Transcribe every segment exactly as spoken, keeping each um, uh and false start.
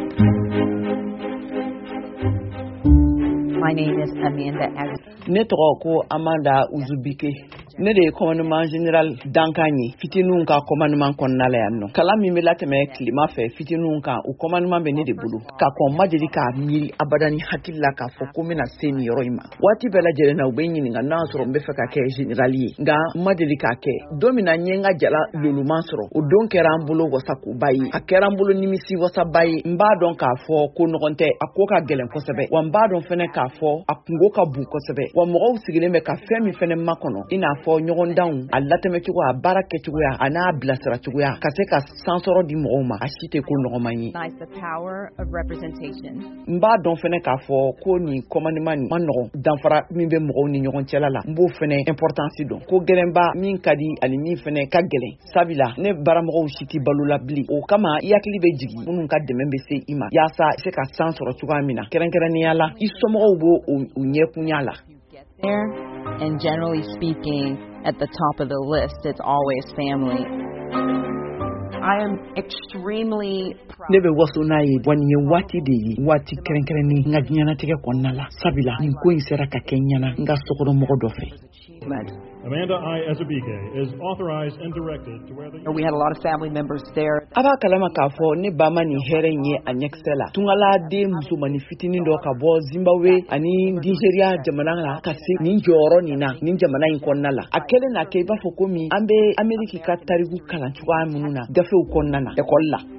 My name is Amanda Agnes. Ne tɔgɔ ko Amanda Uzubike. Ne de ye commandement général Dankani fitininw ka commandement kɔnɔna la yan nɔ. Kalan min bɛ latɛmɛ tilema fɛ fitininw kan o commandement bɛ ne de bolo. Ka kɔn ma deli k'a miiri abada ni hakili la k'a fɔ ko n bɛna se nin yɔrɔ in ma. Waati bɛɛ lajɛlen na u bɛ n ɲininka n'a sɔrɔ n bɛ fɛ ka kɛ général ye. Nka n ma deli k'a kɛ. Don min na n ye n ka jala luluman sɔrɔ o don kɛra an bolo wasakoba ye. A kɛra an bolo nimisi wasaba ye. N b'a dɔn k'a fɔ ko nɔgɔn tɛ a ko ka gɛlɛn kosɛbɛ. Wa n b'a dɔn fɛnɛ k'a fɔ a kungo ka bon kosɛbɛ. Wa mɔgɔw sigilen bɛ ka fɛn min fɛnɛ makɔnɔ i n'a fɔ ɲɔgɔndanw a latɛmɛcogo a baara kɛcogoya a n'a bilasiracogoya ka se ka sansɔrɔ di mɔgɔw ma a si tɛ ko nɔgɔman ye. N b'a dɔn fɛnɛ k'a fɔ ko nin commandement nin ma nɔgɔn danfara min bɛ mɔgɔw ni ɲɔgɔn cɛla la n b'o fɛnɛ importance dɔn ko gɛlɛnba min ka di ani min fɛnɛ ka gɛlɛn sabila ne baramɔgɔw si tɛ balo la bilen o kama i hakili bɛ jigin minnu ka dɛmɛ bɛ se i ma yaasa i se ka san sɔrɔ cogoya min na kɛrɛnkɛrɛnnenya la i somɔgɔw b'o o ɲɛkunya la. There, and generally speaking, at the top of the list, it's always family. I am extremely proud. Ne bɛ waso n'a ye wa nin ye waati de ye waati kɛrɛnkɛrɛnnen n ka diɲɛnatigɛ kɔnɔna la sabila nin ko in sera ka kɛ ɲɛna n ka sokɔnɔmɔgɔ dɔ fɛ. Amanda I. Ezebike is authorized and directed to where the... We had a lot of family members there. A b'a kalama k'a fɔ ne ba ma nin hɛrɛ in ye a ɲɛkisɛ la. Tungala den musomanin fitinin dɔ ka bɔ Zimbabwe ani Nigeria jamana la ka se nin jɔyɔrɔ nin na nin jamana in kɔnɔna la. A kɛlen na kɛ i b'a fɔ ko min an bɛ Ameriki ka tariku kalan cogoya minnu na gafew kɔnɔna na ekɔli la.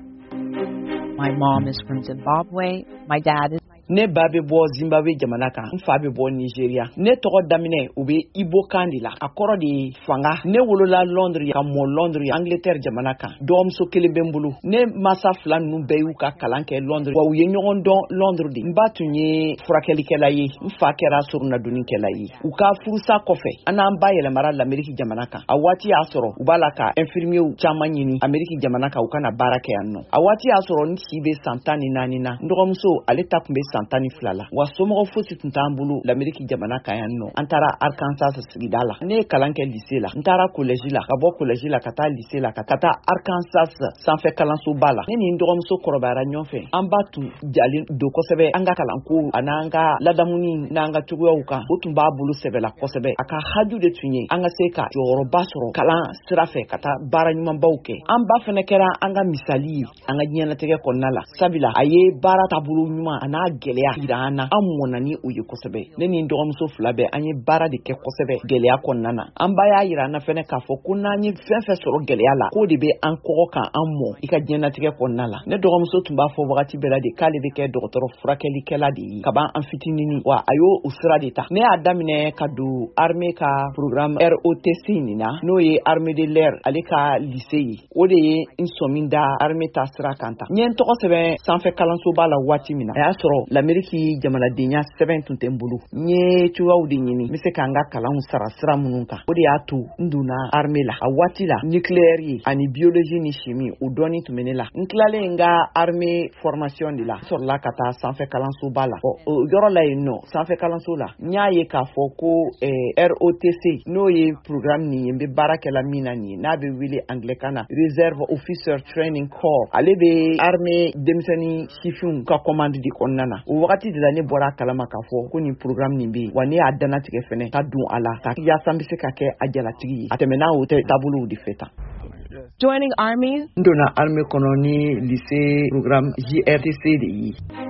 My mom is from Zimbabwe. My dad is... Ne ba bɛ bɔ Zimbabwe jamana kan, n fa bɛ bɔ Nigeria. Ne tɔgɔ daminɛ u bɛ Ibo kan de la. A kɔrɔ de ye fanga. Ne wolola Londres ka mɔ Londres Angleterre jamana kan. Dɔgɔmuso kelen bɛ n bolo. Ne masa fila ninnu bɛɛ y'u ka kalan kɛ Londres. Wa u ye ɲɔgɔn dɔn Londres de. N ba tun ye furakɛlikɛla ye. N fa kɛra surunadonnikɛla ye. U ka furusa kɔfɛ an n'an ba yɛlɛmara l'Amérique jamana kan. A waati y'a sɔrɔ u b'a la ka infirmiers caman ɲini Amérique jamana kan u kana baara kɛ yan nɔ. A waati y'a sɔrɔ n si bɛ san tan ni naani na. N dɔgɔmuso ale ta tun bɛ san tan ni fila la wa somɔgɔ fosi tun t'an bolo l'Amérique jamana kan yan nɔ an taara Arkansas sigida la ne ye kalan kɛ lycée la n taara collège la ka bɔ collège la ka taa lycée la ka taa Arkansas sanfɛ kalansoba la ne ni n dɔgɔmuso kɔrɔbayara ɲɔgɔn fɛ an ba tun jalen don kosɛbɛ an ka kalanko a n'an ka ladamuni n'an ka cogoyaw kan o tun b'a bolo sɛbɛla kosɛbɛ a ka haju de tun ye an ka se ka jɔyɔrɔba sɔrɔ kalan sira fɛ ka taa baara ɲumanbaw kɛ an ba fɛnɛ kɛra an ka misali ye an ka diɲɛnatigɛ kɔnɔna la sabila a ye baara taabolo ɲuman a n'a gɛlɛya yira an na an mɔnna ni o ye kosɛbɛ ne ni n dɔgɔmuso fila bɛɛ an ye baara de kɛ kosɛbɛ gɛlɛya kɔnɔna na an ba y'a yira an na fɛnɛ k'a fɔ ko n'an ye fɛn fɛn sɔrɔ gɛlɛya la k'o de bɛ an kɔgɔ kan an mɔ i ka diɲɛnatigɛ kɔnɔna la ne dɔgɔmuso tun b'a fɔ wagati bɛɛ la de k'ale bɛ kɛ dɔgɔtɔrɔ furakɛlikɛla de ye kaban an fitinini wa a y'o o sira de ta ne y'a daminɛ ka don armée ka programme R O T C nin na n'o ye armée de l'air ale ka lycée ye o de ye n sɔmin da armée ta sira kan ta n ye n tɔgɔ sɛbɛn sanfɛ kalansoba la waati min na a y'a sɔrɔ l'Amérique jamanadenya sɛbɛn tun tɛ n bolo n ye cogoyaw de ɲini n bɛ se k'an ka kalanw sara sira minnu kan o de y'a to n donna armée la a waati la nucléaire ye ani biologie ni chimie o dɔɔni tun bɛ ne la n tilalen n ka armée formation de la n sɔrɔla ka taa sanfɛ kalansoba la ɔ o yɔrɔ la yen nɔ sanfɛ kalanso la n y'a ye k'a fɔ ko R O T C n'o ye programme nin ye n bɛ baara kɛla min na nin ye n'a bɛ wele anglais na Reserve Officer Training Corps ale bɛ armée denmisɛnnin sifinw ka commande di kɔnɔna na o wagati de la ne bɔra kalama k'a fɔ ko nin programme nin bɛ yen wa ne y'a danatigɛ fɛnɛ ka don a la ka yaasa n bɛ se ka kɛ a jalatigi ye a tɛmɛna o tɛ taabolow de fɛ tan. Joining armies? N donna armée kɔnɔ ni lycée programme J R T C de ye.